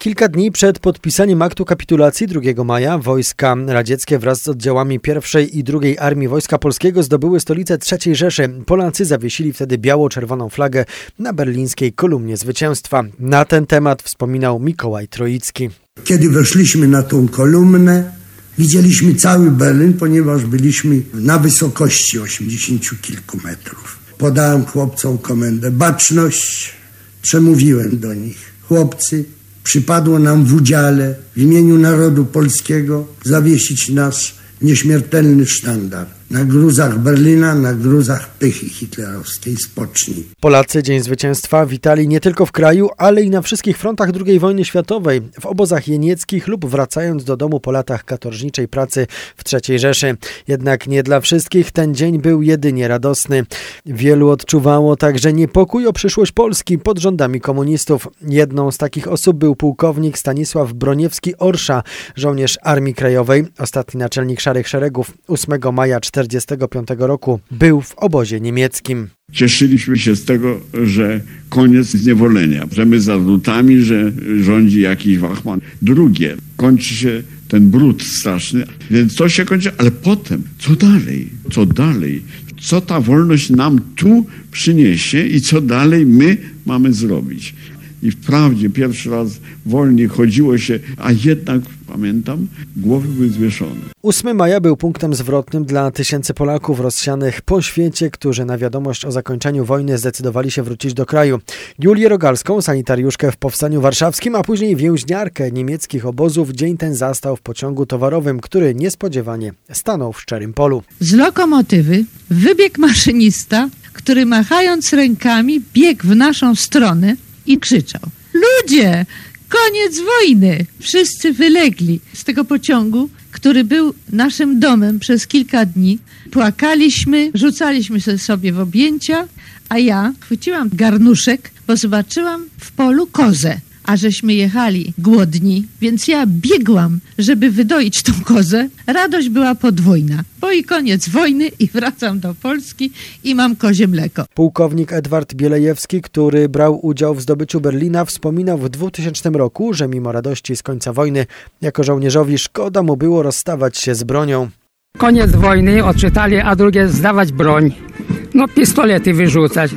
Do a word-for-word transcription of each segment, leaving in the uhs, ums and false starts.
Kilka dni przed podpisaniem aktu kapitulacji drugiego maja wojska radzieckie wraz z oddziałami pierwszej i drugiej Armii Wojska Polskiego zdobyły stolicę trzeciej Rzeszy. Polacy zawiesili wtedy biało-czerwoną flagę na berlińskiej kolumnie zwycięstwa. Na ten temat wspominał Mikołaj Troicki. Kiedy weszliśmy na tą kolumnę, widzieliśmy cały Berlin, ponieważ byliśmy na wysokości osiemdziesięciu kilku metrów. Podałem chłopcom komendę baczność, przemówiłem do nich. Chłopcy, przypadło nam w udziale w imieniu narodu polskiego zawiesić nasz nieśmiertelny sztandar na gruzach Berlina, na gruzach pychy hitlerowskiej. Spocznij. Polacy Dzień Zwycięstwa witali nie tylko w kraju, ale i na wszystkich frontach drugiej wojny światowej, w obozach jenieckich lub wracając do domu po latach katorżniczej pracy w trzeciej Rzeszy. Jednak nie dla wszystkich ten dzień był jedynie radosny. Wielu odczuwało także niepokój o przyszłość Polski pod rządami komunistów. Jedną z takich osób był pułkownik Stanisław Broniewski-Orsza, żołnierz Armii Krajowej, ostatni naczelnik Szarych Szeregów. ósmego maja tysiąc dziewięćset czterdziestego piątego roku był w obozie niemieckim. Cieszyliśmy się z tego, że koniec zniewolenia, że my za drutami, że rządzi jakiś wachman. Drugie, kończy się ten brud straszny, więc to się kończy, ale potem, co dalej? Co dalej? Co ta wolność nam tu przyniesie i co dalej my mamy zrobić? I wprawdzie pierwszy raz wolniej chodziło się, a jednak, pamiętam, głowy były zwieszone. ósmego maja był punktem zwrotnym dla tysięcy Polaków rozsianych po świecie, którzy na wiadomość o zakończeniu wojny zdecydowali się wrócić do kraju. Julię Rogalską, sanitariuszkę w Powstaniu Warszawskim, a później więźniarkę niemieckich obozów, dzień ten zastał w pociągu towarowym, który niespodziewanie stanął w szczerym polu. Z lokomotywy wybiegł maszynista, który machając rękami biegł w naszą stronę i krzyczał: ludzie, koniec wojny! Wszyscy wylegli z tego pociągu, który był naszym domem przez kilka dni. Płakaliśmy, rzucaliśmy się sobie w objęcia, a ja chwyciłam garnuszek, bo zobaczyłam w polu kozę. A żeśmy jechali głodni, więc ja biegłam, żeby wydoić tą kozę. Radość była podwójna, bo i koniec wojny i wracam do Polski i mam kozie mleko. Pułkownik Edward Bielejewski, który brał udział w zdobyciu Berlina, wspominał w dwutysięcznym roku, że mimo radości z końca wojny, jako żołnierzowi szkoda mu było rozstawać się z bronią. Koniec wojny odczytali, a drugie zdawać broń. No pistolety wyrzucać.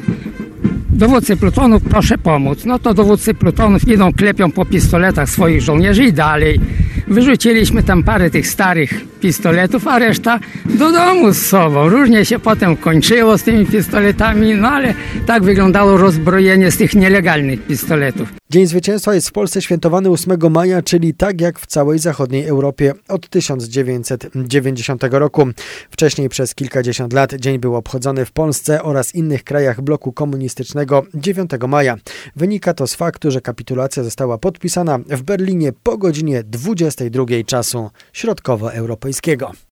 Dowódcy plutonów, proszę pomóc. No to dowódcy plutonów idą, klepią po pistoletach swoich żołnierzy i dalej. Wyrzuciliśmy tam parę tych starych pistoletów, a reszta do domu z sobą. Różnie się potem kończyło z tymi pistoletami, no ale tak wyglądało rozbrojenie z tych nielegalnych pistoletów. Dzień Zwycięstwa jest w Polsce świętowany ósmego maja, czyli tak jak w całej zachodniej Europie od tysiąc dziewięćset dziewięćdziesiątego roku. Wcześniej przez kilkadziesiąt lat dzień był obchodzony w Polsce oraz innych krajach bloku komunistycznego dziewiątego maja. Wynika to z faktu, że kapitulacja została podpisana w Berlinie po godzinie dwudziestej drugiej czasu środkowoeuropejskiego.